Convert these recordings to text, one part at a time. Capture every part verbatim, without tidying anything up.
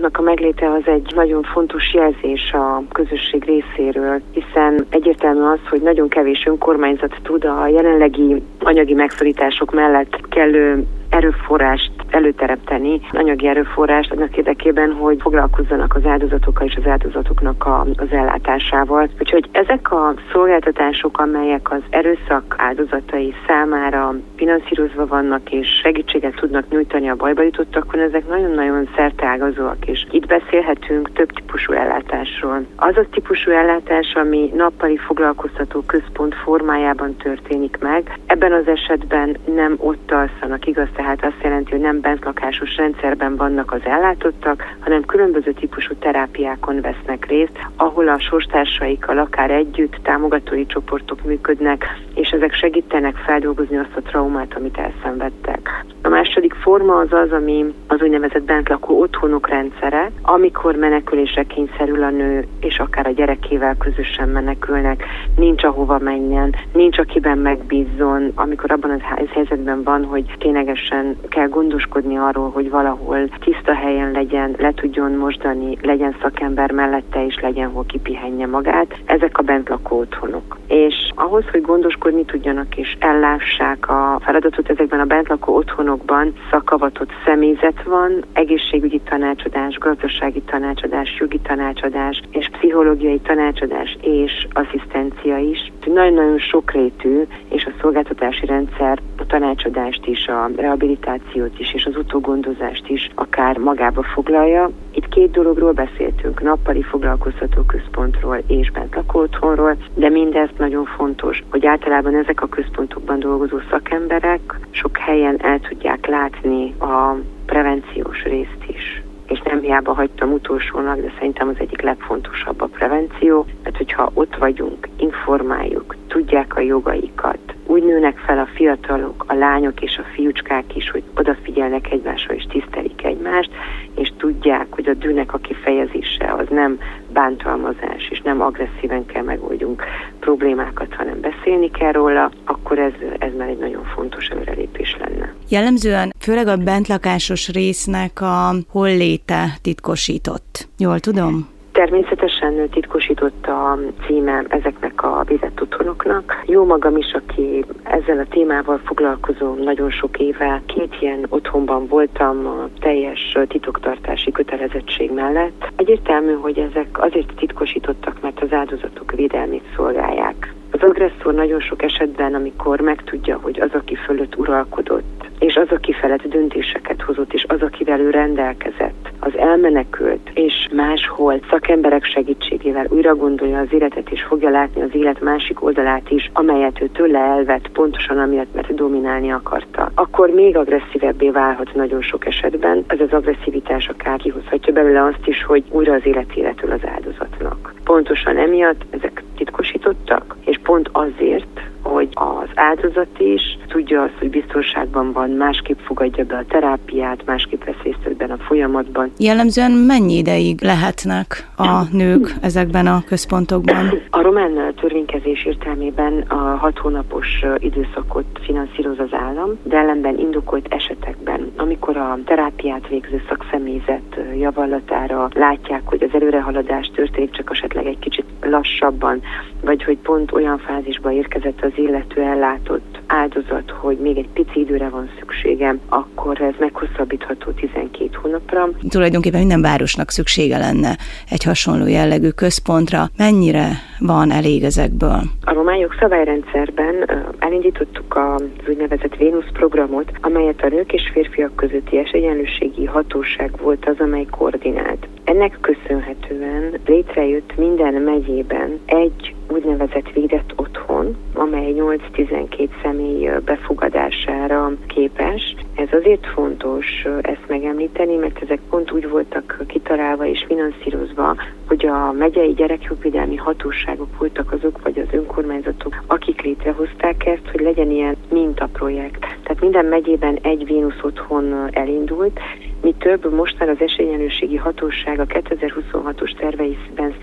központnak a megléte az egy nagyon fontos jelzés a közösség részéről, hiszen egyértelmű az, hogy nagyon kevés önkormányzat tud a jelenlegi anyagi megszorítások mellett kellő erőforrást előteremteni, anyagi erőforrást annak érdekében, hogy foglalkozzanak az áldozatokkal és az áldozatoknak a, az ellátásával. Úgyhogy ezek a szolgáltatások, amelyek az erőszak áldozatai számára finanszírozva vannak és segítséget tudnak nyújtani a bajba jutottakon, ezek nagyon-nagyon szerteágazóak, és itt beszélhetünk több típusú ellátásról. Az a típusú ellátás, ami nappali foglalkoztató központ formájában történik meg, ebben az esetben nem ott alszanak, igaz? Tehát azt jelenti, hogy nem bentlakásos rendszerben vannak az ellátottak, hanem különböző típusú terápiákon vesznek részt, ahol a sorstársaikkal akár együtt támogatói csoportok működnek, és ezek segítenek feldolgozni azt a traumát, amit elszenvedtek. A második forma az az, ami az úgynevezett bentlakó otthonok rendszere, amikor menekülésre kényszerül a nő, és akár a gyerekével közösen menekülnek, nincs ahova menjen, nincs akiben megbízzon, amikor abban az helyzetben van, hogy ténylegesen kell gondoskodni arról, hogy valahol tiszta helyen legyen, le tudjon mosdani, legyen szakember mellette, és legyen hol kipihenje magát. Ezek a bentlakó otthonok. És ahhoz, hogy gondoskodni tudjanak és ellássák a feladatot, ezekben a bentlakó otthonokban szakavatott személyzet van, egészségügyi tanácsadás, gazdasági tanácsadás, jogi tanácsadás, és pszichológiai tanácsadás és asszisztencia is. Nagyon-nagyon sokrétű, és a szolgáltatási rendszer a tanácsadást is, a rehabilitációt is, és az utógondozást is akár magába foglalja. Itt két dologról beszéltünk, nappali foglalkoztató központról és bentlakó otthonról, de mindezt nagyon fontos, hogy általában ezek a központokban dolgozó szakemberek sok helyen el tudják látni a prevenciós részt is. És nem hiába hagytam utolsónak, de szerintem az egyik legfontosabb a prevenció, mert hogyha ott vagyunk, informáljuk, tudják a jogaikat, úgy nőnek fel a fiatalok, a lányok és a fiúcskák is, hogy odafigyelnek egymásra és tisztelik egymást, és tudják, hogy a dűnek a kifejezése az nem bántalmazás, és nem agresszíven kell megoldjunk problémákat, hanem beszélni kell róla, akkor ez, ez már egy nagyon fontos előrelépés lenne. Jellemzően főleg a bentlakásos résznek a holléte titkosított. Jól tudom? Természetesen titkosított a címe ezeknek a védett otthonoknak. Jó magam is, aki ezzel a témával foglalkozom nagyon sok éve, két ilyen otthonban voltam a teljes titoktartási kötelezettség mellett. Egyértelmű, hogy ezek azért titkosítottak, mert az áldozatok védelmét szolgálják. Az agresszor nagyon sok esetben, amikor megtudja, hogy az, aki fölött uralkodott, és az, aki felett döntéseket hozott, és az, akivel ő rendelkezett, az elmenekült, és máshol szakemberek segítségével újra gondolja az életet, és fogja látni az élet másik oldalát is, amelyet ő tőle elvett, pontosan amiatt, mert dominálni akarta. Akkor még agresszívebbé válhat nagyon sok esetben. Ez az agresszivitás akár kihozhatja belőle azt is, hogy újra az életéletől az áldozatnak. Pontosan emiatt ezek titkosítottak, és pont azért, hogy az áldozat is tudja azt, hogy biztonságban van, másképp fogadja be a terápiát, másképp vesz részt ebben a folyamatban. Jellemzően mennyi ideig lehetnek a nők ezekben a központokban? A román törvénykezés értelmében a hat hónapos időszakot finanszíroz az állam, de ellenben indokolt esetekben, amikor a terápiát végző szakszemélyzet javallatára látják, hogy az előrehaladás történik, csak esetleg egy kicsit lassabban, vagy hogy pont olyan fázisba érkezett az illető ellátott áldozat, hogy még egy pici időre van szükségem, akkor ez meghosszabbítható tizenkét hónapra. Tulajdonképpen minden városnak szüksége lenne egy hasonló jellegű központra. Mennyire van elég ezekből? A román jogszabályrendszerben elindítottuk az úgynevezett Vénusz programot, amelyet a nők és férfiak közötti esélyegyenlőségi hatóság volt az, amely koordinált. Ennek köszönhetően létrejött minden megyében egy úgynevezett védett otthon, amely nyolc-tizenkét személy befogadására képes. Ez azért fontos ezt megemlíteni, mert ezek pont úgy voltak kitalálva és finanszírozva, hogy a megyei gyerekjogvédelmi hatóságok voltak azok, vagy az önkormányzatok, akik létrehozták ezt, hogy legyen ilyen mintaprojekt. Tehát minden megyében egy Vénusz otthon elindult. Mi több, mostan az esélyegyenlőségi hatóság a kétezer-huszonhatos terveiben szerepel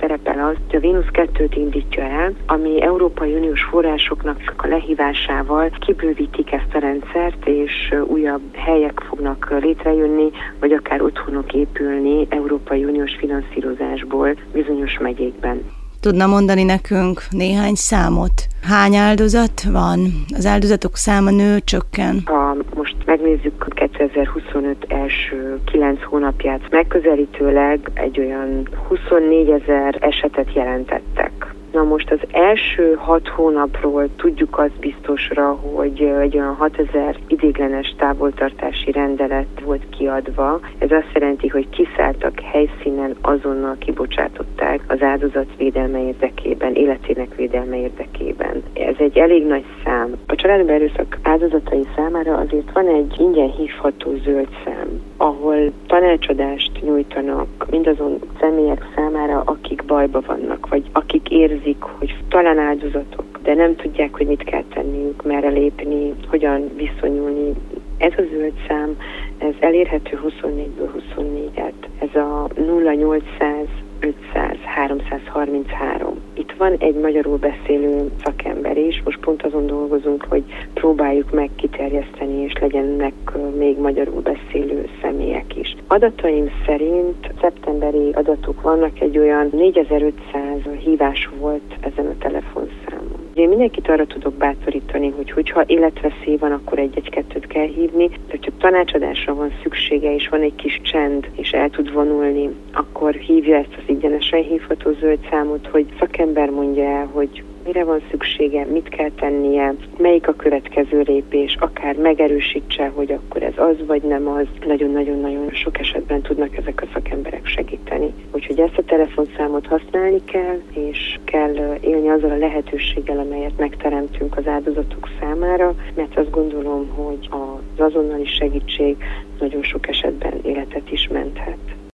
az, hogy a Vénusz kettőt indítja el, ami Európai Uniós forrásoknak a lehívásával kibővítik ezt a rendszert, és újabb helyek fognak létrejönni, vagy akár otthonok épülni Európai Uniós finanszírozásból bizonyos megyékben. Tudna mondani nekünk néhány számot? Hány áldozat van? Az áldozatok száma nő, csökken? Ha most megnézzük a kétezer-huszonöt első kilenc hónapját, megközelítőleg egy olyan huszonnégyezer esetet jelentettek. Na most az első hat hónapról tudjuk azt biztosra, hogy egy olyan hatezer idéglenes távoltartási rendelet volt kiadva. Ez azt jelenti, hogy kiszálltak helyszínen, azonnal kibocsátották az áldozat védelme érdekében, életének védelme érdekében. Ez egy elég nagy szám. A családon erőszak áldozatai számára azért van egy ingyen hívható zöld szám, ahol tanácsadást nyújtanak mindazon személyek számára, akik bajba vannak, vagy akik érzik, hogy talán áldozatok, de nem tudják, hogy mit kell tenniük, merre lépni, hogyan viszonyulni. Ez a zöld szám, ez elérhető huszonnégyből huszonnégyet. Ez a nulla nyolcszáz ötszáz háromszázharminchárom. Itt van egy magyarul beszélő szakember is, most pont azon dolgozunk, hogy próbáljuk meg kiterjeszteni, és legyenek még magyarul beszélő személyek is. Adataim szerint szeptemberi adatok vannak, egy olyan négyezer-ötszáz hívás volt ezen a telefonszámon. Én mindenkit arra tudok bátorítani, hogy hogyha életveszély van, akkor egy-egy-kettőt kell hívni, de hogyha tanácsadásra van szüksége, és van egy kis csend, és el tud vonulni, akkor hívja ezt az ingyenesen hívható zöld számot, hogy szakember mondja el, hogy mire van szüksége, mit kell tennie, melyik a következő lépés, akár megerősítse, hogy akkor ez az vagy nem az. Nagyon-nagyon-nagyon sok esetben tudnak ezek a szakemberek segíteni. Úgyhogy ezt a telefonszámot használni kell, és kell élni azzal a lehetőséggel, amelyet megteremtünk az áldozatok számára, mert azt gondolom, hogy az azonnali segítség nagyon sok esetben életet is menthet.